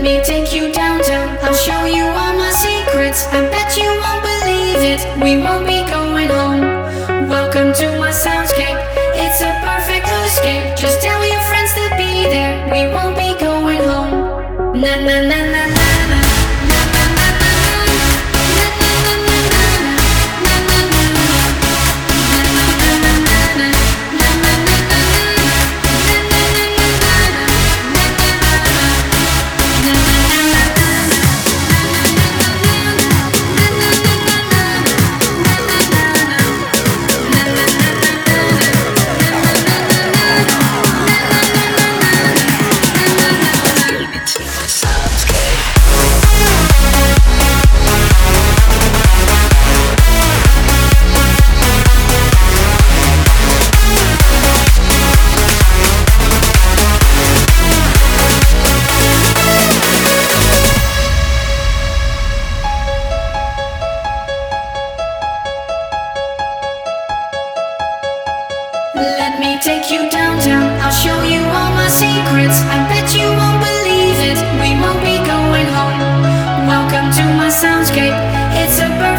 Let me take you downtown, I'll show you all my secrets. I bet you won't believe it, we won't be going home. Welcome to my soundscape, it's a perfect escape. Just tell your friends to be there, we won't be going home. Na na na na na na. Let me take you downtown, I'll show you all my secrets. I bet you won't believe it, we won't be going home. Welcome to my soundscape, it's a